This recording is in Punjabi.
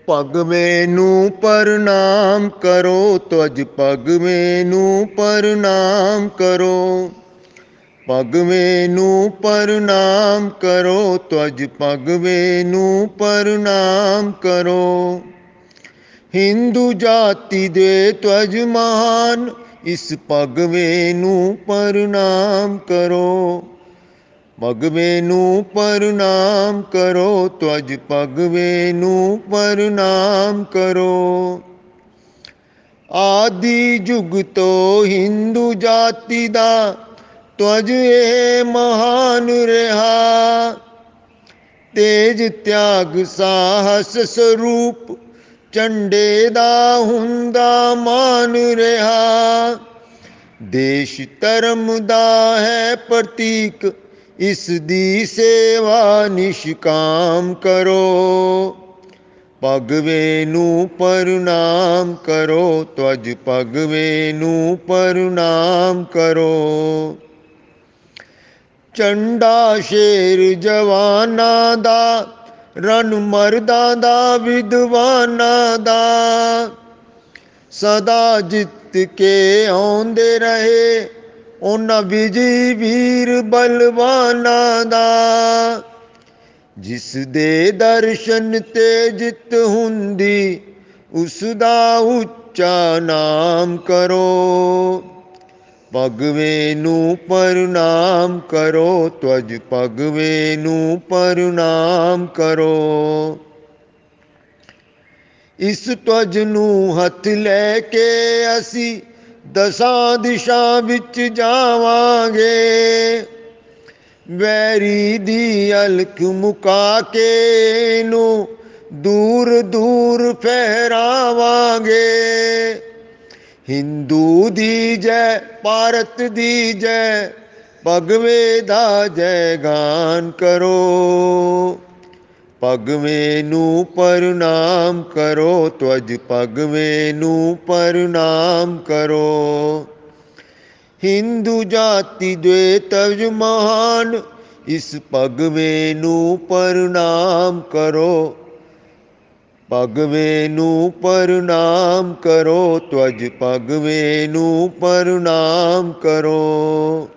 ਭਗਵੇਂ ਨੂੰ ਪ੍ਰਣਾਮ ਕਰੋ, ਤਵਜ ਭਗਵੇਂ ਨੂੰ ਪ੍ਰਣਾਮ ਕਰੋ। ਭਗਵੇਂ ਨੂੰ ਪ੍ਰਣਾਮ ਕਰੋ, ਤਵਜ ਭਗਵੇਂ ਨੂੰ ਪ੍ਰਣਾਮ ਕਰੋ। ਹਿੰਦੂ ਜਾਤੀ ਦੇ ਤਵਜ ਮਹਾਨ, ਇਸ ਭਗਵੇਂ ਨੂੰ ਪ੍ਰਣਾਮ ਕਰੋ। ਭਗਵੇਂ ਨੂੰ ਪ੍ਰਣਾਮ ਕਰੋ, ਤਵਜ ਭਗਵੇਂ ਨੂੰ ਪ੍ਰਣਾਮ ਕਰੋ। ਆਦਿ ਜੁਗ ਤੋਂ ਹਿੰਦੂ ਜਾਤੀ ਦਾ ਤਵਜ ਇਹ ਮਹਾਨ ਰਿਹਾ। ਤੇਜ ਤਿਆਗ ਸਾਹਸ ਸਰੂਪ ਝੰਡੇ ਦਾ ਹੁੰਦਾ ਮਾਨ ਰਿਹਾ। ਦੇਸ਼ ਧਰਮ ਦਾ ਹੈ ਪ੍ਰਤੀਕ, ਇਸ ਦੀ ਸੇਵਾ ਨਿਸ਼ਕਾਮ ਕਰੋ। ਭਗਵੇਂ ਨੂੰ ਪ੍ਰਣਾਮ ਕਰੋ, ਤਵਜ ਭਗਵੇਂ ਨੂੰ ਪ੍ਰਣਾਮ ਕਰੋ। ਝੰਡਾ ਸ਼ੇਰ ਜਵਾਨਾਂ ਦਾ, ਰਣ ਮਰਦਾਂ ਦਾ ਵਿਦਵਾਨਾਂ ਦਾ, ਸਦਾ ਜਿੱਤ ਕੇ ਆਉਂਦੇ ਰਹੇ ਉਹਨਾਂ ਵਿਜੈ ਵੀਰ ਬਲਵਾਨਾਂ ਦਾ। ਜਿਸ ਦੇ ਦਰਸ਼ਨ ਤੇ ਜਿੱਤ ਹੁੰਦੀ, ਉਸ ਦਾ ਉੱਚਾ ਨਾਮ ਕਰੋ। ਭਗਵੇਂ ਨੂੰ ਪ੍ਰਣਾਮ ਕਰੋ, ਤਵਜ ਭਗਵੇਂ ਨੂੰ ਪ੍ਰਣਾਮ ਕਰੋ। ਇਸ ਤਵਜ ਨੂੰ ਹੱਥ ਲੈ ਕੇ ਅਸੀਂ ਦਸਾਂ ਦਿਸ਼ਾ ਵਿੱਚ ਜਾਵਾਂਗੇ। ਵੈਰੀ ਦੀ ਅਲਖ ਮੁਕਾ ਕੇ ਇਹਨੂੰ ਦੂਰ ਦੂਰ ਫਹਿਰਾਵਾਂਗੇ। ਹਿੰਦੂ ਦੀ ਜੈ, ਭਾਰਤ ਦੀ ਜੈ, ਭਗਵੇਂ ਦਾ ਜੈਗਾਨ ਕਰੋ। ਭਗਵੇਂ ਨੂੰ ਪ੍ਰਣਾਮ ਕਰੋ, ਤਵਜ ਭਗਵੇਂ ਨੂੰ ਪ੍ਰਣਾਮ ਕਰੋ। ਹਿੰਦੂ ਜਾਤੀ ਦੇ ਤਵਜ ਮਹਾਨ, ਇਸ ਭਗਵੇਂ ਨੂੰ ਪ੍ਰਣਾਮ ਕਰੋ। ਭਗਵੇਂ ਨੂੰ ਪ੍ਰਣਾਮ ਕਰੋ, ਤਵਜ ਭਗਵੇਂ ਨੂੰ ਪ੍ਰਣਾਮ ਕਰੋ।